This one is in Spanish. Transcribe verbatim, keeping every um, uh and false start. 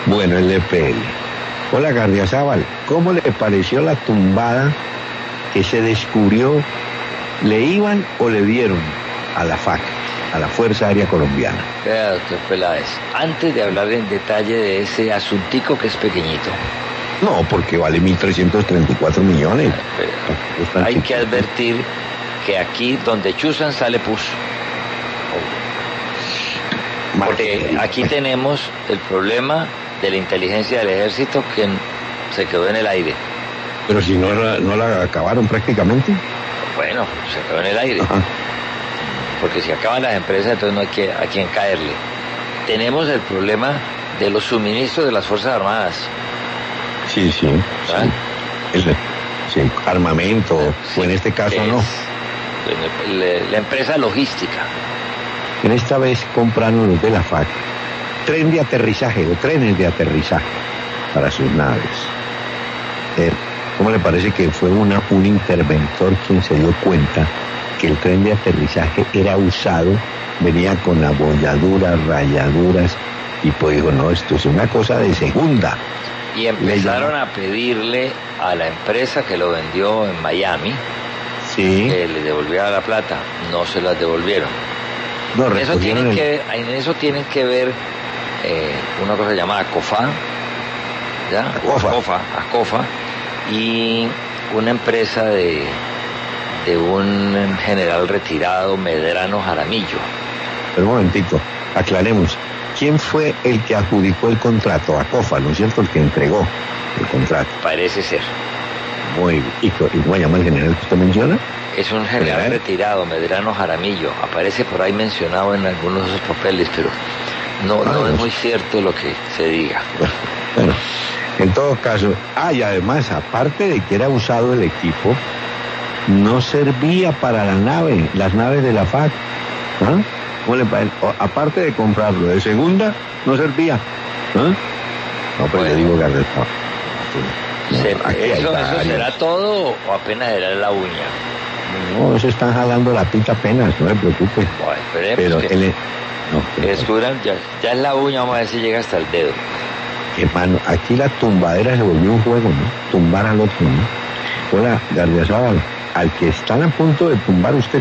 Bueno, el E P L. Hola, Gardiazabal, ¿cómo le pareció la tumbada que se descubrió? ¿Le iban o le dieron a la F A C, a la Fuerza Aérea Colombiana? Vea, doctor Peláez, antes de hablar en detalle de ese asuntico que es pequeñito. No, porque vale mil trescientos treinta y cuatro millones. Pero hay que advertir que aquí donde chuzan sale pus. Porque aquí tenemos el problema de la inteligencia del ejército que se quedó en el aire. Pero si no, no la acabaron prácticamente. Bueno, se quedó en el aire. Ajá. Porque si acaban las empresas, entonces no hay que, a quién caerle. Tenemos el problema de los suministros de las Fuerzas Armadas. Sí, sí. ¿Ah? sí. El, sí, armamento, sí, o en este caso no. La, la empresa logística. En esta vez compraron los de la F A C tren de aterrizaje o trenes de aterrizaje para sus naves. Eh, ¿Cómo le parece que fue una, un interventor quien se dio cuenta que el tren de aterrizaje era usado, venía con abolladuras, rayaduras, y pues dijo, no, esto es una cosa de segunda? Y empezaron a pedirle a la empresa que lo vendió en Miami, sí, que le devolviera la plata. No se las devolvieron. No, en, eso tienen el... que, en eso tienen que ver eh, una cosa llamada ACOFA, ¿ya? ACOFA. ACOFA, ACOFA, y una empresa de, de un general retirado, Medrano Jaramillo. Pero un momentito, aclaremos. ¿Quién fue el que adjudicó el contrato? ACOFA, ¿no es cierto? El que entregó el contrato. Parece ser. Muy bien. ¿Y cómo llama el general que usted menciona? Es un general ¿General? retirado, Medrano Jaramillo. Aparece por ahí mencionado en algunos de esos papeles, pero no, ah, no es muy cierto lo que se diga. Bueno, en todo caso, ah, y además, aparte de que era usado el equipo, no servía para la nave, las naves de la F A C. ¿Ah? ¿Cómo le parece? Aparte de comprarlo de segunda, no servía. ¿Ah? No, pero bueno, yo digo que no, se, eso, ¿Eso será todo o apenas era la uña? No, eso están jalando la pinta apenas, no me preocupe. Bueno, pero que, él, no, que descubran, ya, ya es la uña, vamos a ver si llega hasta el dedo. Hermano, aquí la tumbadera se volvió un juego, ¿no? Tumbar al otro, ¿no? Hola, Gardiazabal, al que están a punto de tumbar usted